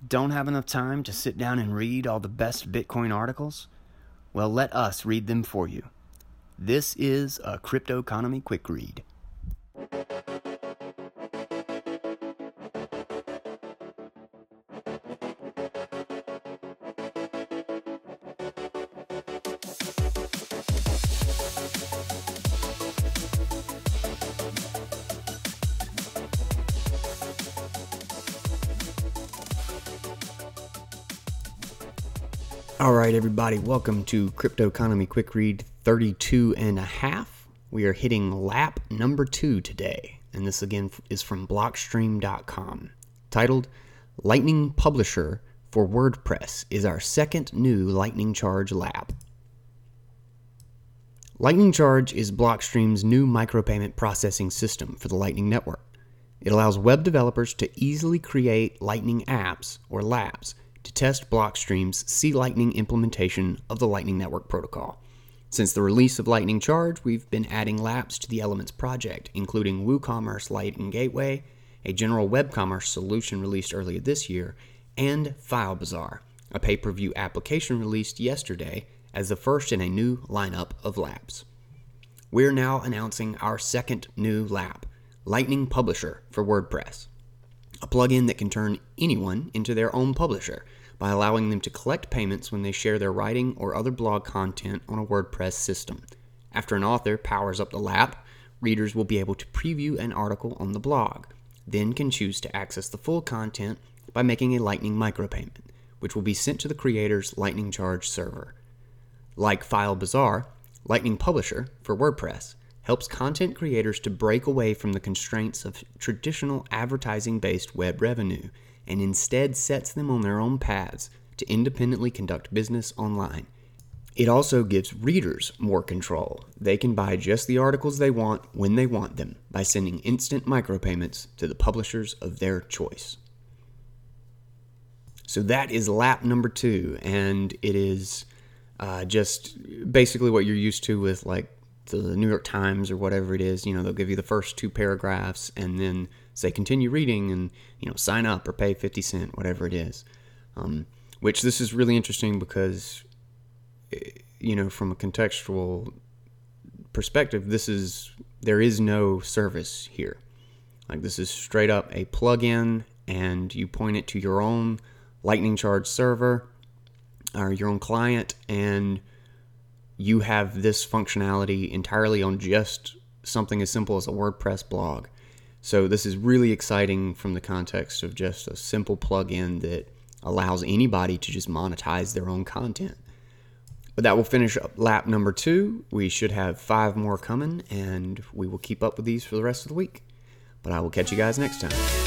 Don't have enough time to sit down and read all the best Bitcoin articles? Well, let us read them for you. This is a Crypto Economy Quick Read. All right, everybody, welcome to Crypto Economy Quick Read 32 and a half. We are hitting lap number 2 today, and this again is from Blockstream.com, titled Lightning Publisher for WordPress is our second new Lightning Charge lap. Lightning Charge is Blockstream's new micropayment processing system for the Lightning Network. It allows web developers to easily create Lightning apps, or laps, to test Blockstream's C-Lightning implementation of the Lightning Network protocol. Since the release of Lightning Charge, we've been adding laps to the Elements project, including WooCommerce Lightning Gateway, a general web commerce solution released earlier this year, and FileBazaar, a pay-per-view application released yesterday as the first in a new lineup of laps. We're now announcing our second new lap, Lightning Publisher for WordPress, a plugin that can turn anyone into their own publisher by allowing them to collect payments when they share their writing or other blog content on a WordPress system. After an author powers up the lap, readers will be able to preview an article on the blog, then can choose to access the full content by making a Lightning micropayment, which will be sent to the creator's Lightning Charge server. Like FileBazaar, Lightning Publisher for WordPress helps content creators to break away from the constraints of traditional advertising-based web revenue and instead sets them on their own paths to independently conduct business online. It also gives readers more control. They can buy just the articles they want when they want them by sending instant micropayments to the publishers of their choice. So that is lap number 2, and it is just basically what you're used to with like the New York Times or whatever it is. They'll give you the first 2 paragraphs and then say continue reading and sign up or pay 50 cents, whatever it is. Which this is really interesting because from a contextual perspective, there is no service here. Like, this is straight up a plugin, and you point it to your own Lightning Charge server or your own client, and you have this functionality entirely on just something as simple as a WordPress blog. So this is really exciting from the context of just a simple plugin that allows anybody to just monetize their own content. But that will finish up lap number 2. We should have 5 more coming, and we will keep up with these for the rest of the week. But I will catch you guys next time.